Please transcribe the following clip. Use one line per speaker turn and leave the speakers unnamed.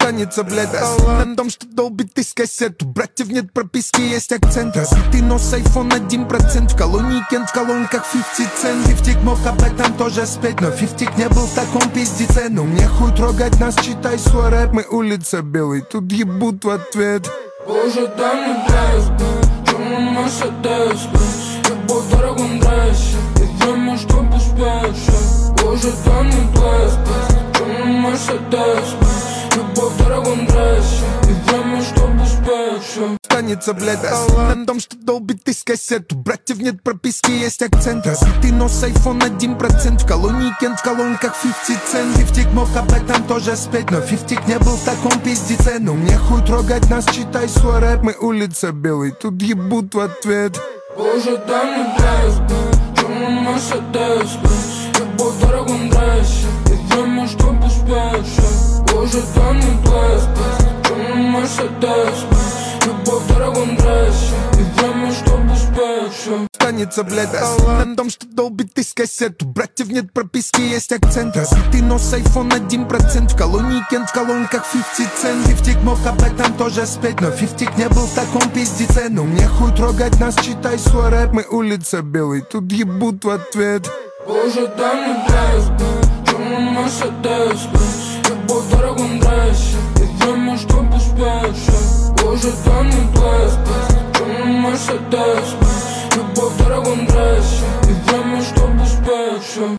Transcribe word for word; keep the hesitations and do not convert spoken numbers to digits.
Останется, блядь, на том, что долбит из кассету. Братьев нет прописки, есть акцент. Разбитый нос, айфон один процент. В колонии Кент, в колонках пятьдесят цент. Фифтик мог об этом тоже спеть, но Фифтик не был в таком пиздеце. Ну мне хуй трогать нас, читай свой рэп. Мы улица Белый, тут ебут в ответ.
Боже, дай мне блеск, черный Мерседес. Любовь в дорогом дрессе, и время, чтоб успеть. Боже, дай мне блеск, черный Мерседес. Любовь в дорогом дрессе, и время, чтоб успеть.
Останется, блядь, на том, что долбит из кассету. Братьев нет прописки, есть акцент. Разбитый нос, айфон один процент. В колонии Кент, в колонках пятьдесят цент. Фифтик мог об этом тоже спеть, но Фифтик не был в таком пиздеце. Ну мне хуй трогать нас, читай свой рэп. Мы улица Белый, тут ебут в ответ.
Боже, дай мне блеск, черный Мерседес. Любовь в дорогом дрессе, и время, чтоб успеть. Боже, дай мне блеск, черный Мерседес. Любовь в дорогом дрессе, и время, чтоб успеть.
Останется, блядь, на том, что долбит из кассету. Братьев нет прописки, есть акцент. Разбитый нос, айфон один процент. В колонии Кент, в колонках пятьдесят цент. Фифтик мог об этом тоже спеть, но Фифтик не был в таком пиздеце. Ну мне хуй трогать нас, читай свой рэп. Мы улица Белый, тут ебут в ответ.
Боже, дай мне блеск, черный Мерседес. Любовь в дорогом дрессе, и время, чтоб успеть. Боже, дай мне блеск, черный Мерседес.